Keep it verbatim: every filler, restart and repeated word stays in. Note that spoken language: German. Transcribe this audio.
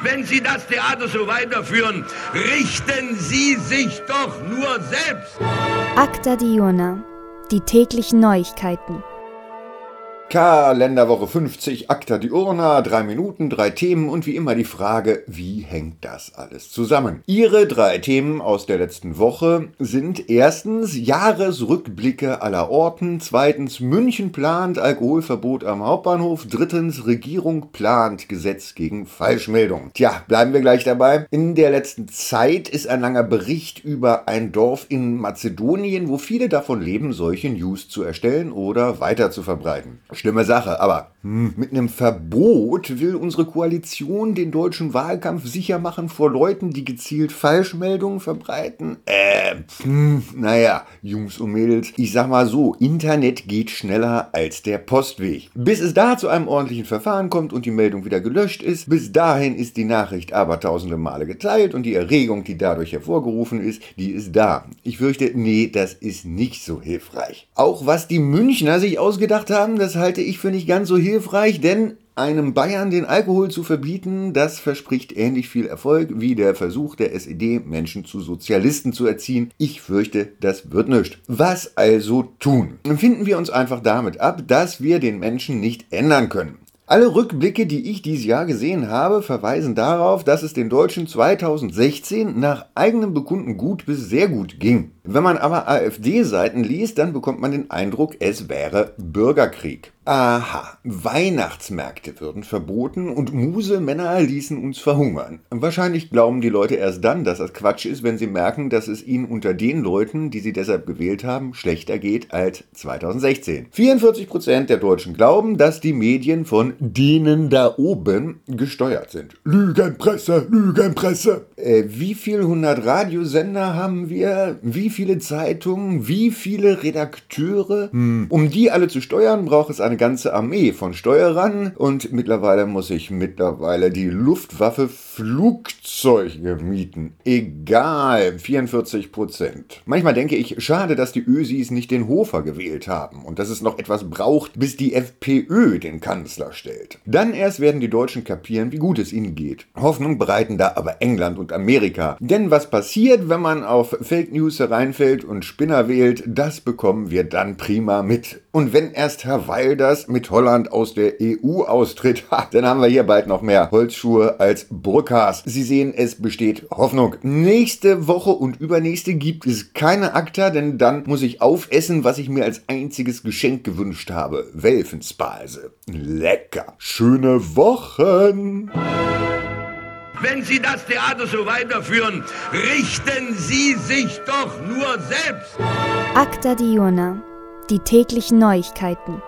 Wenn Sie das Theater so weiterführen, richten Sie sich doch nur selbst. Acta Diurna, die täglichen Neuigkeiten. Kalenderwoche fünfzig, Acta Diurna, drei Minuten, drei Themen und wie immer die Frage, wie hängt das alles zusammen? Ihre drei Themen aus der letzten Woche sind erstens Jahresrückblicke aller Orten, zweitens München plant Alkoholverbot am Hauptbahnhof, drittens Regierung plant Gesetz gegen Falschmeldung. Tja, bleiben wir gleich dabei. In der letzten Zeit ist ein langer Bericht über ein Dorf in Mazedonien, wo viele davon leben, solche News zu erstellen oder weiter zu verbreiten. Schlimme Sache, aber hm, mit einem Verbot will unsere Koalition den deutschen Wahlkampf sicher machen vor Leuten, die gezielt Falschmeldungen verbreiten. Äh, hm, naja, Jungs und Mädels, ich sag mal so, Internet geht schneller als der Postweg. Bis es da zu einem ordentlichen Verfahren kommt und die Meldung wieder gelöscht ist, bis dahin ist die Nachricht aber tausende Male geteilt und die Erregung, die dadurch hervorgerufen ist, die ist da. Ich fürchte, nee, das ist nicht so hilfreich. Auch was die Münchner sich ausgedacht haben, das halte ich für nicht ganz so hilfreich, denn einem Bayern den Alkohol zu verbieten, das verspricht ähnlich viel Erfolg wie der Versuch der S E D, Menschen zu Sozialisten zu erziehen. Ich fürchte, das wird nichts. Was also tun? Finden wir uns einfach damit ab, dass wir den Menschen nicht ändern können. Alle Rückblicke, die ich dieses Jahr gesehen habe, verweisen darauf, dass es den Deutschen zweitausendsechzehn nach eigenem Bekunden gut bis sehr gut ging. Wenn man aber AfD-Seiten liest, dann bekommt man den Eindruck, es wäre Bürgerkrieg. Aha, Weihnachtsmärkte würden verboten und Muselmänner ließen uns verhungern. Wahrscheinlich glauben die Leute erst dann, dass das Quatsch ist, wenn sie merken, dass es ihnen unter den Leuten, die sie deshalb gewählt haben, schlechter geht als zweitausendsechzehn. vierundvierzig Prozent der Deutschen glauben, dass die Medien von denen da oben gesteuert sind. Lügenpresse, Lügenpresse. Äh, wie viele hundert Radiosender haben wir? Wie viele Zeitungen? Wie viele Redakteure? Hm. Um die alle zu steuern, braucht es eine ganze Armee von Steuerern und mittlerweile muss ich mittlerweile die Luftwaffe Flugzeuge mieten. Egal, vierundvierzig Prozent. Manchmal denke ich, schade, dass die Ösis nicht den Hofer gewählt haben und dass es noch etwas braucht, bis die FPÖ den Kanzler stellt. Dann erst werden die Deutschen kapieren, wie gut es ihnen geht. Hoffnung bereiten da aber England und Amerika. Denn was passiert, wenn man auf Fake News hereinfällt und Spinner wählt, das bekommen wir dann prima mit. Und wenn erst Herr Wilders mit Holland aus der E U austritt, ha, dann haben wir hier bald noch mehr Holzschuhe als Burkas. Sie sehen, es besteht Hoffnung. Nächste Woche und übernächste gibt es keine Acta, denn dann muss ich aufessen, was ich mir als einziges Geschenk gewünscht habe. Welfenspeise. Lecker. Schöne Wochen. Wenn Sie das Theater so weiterführen, richten Sie sich doch nur selbst. Acta Diurna, die täglichen Neuigkeiten.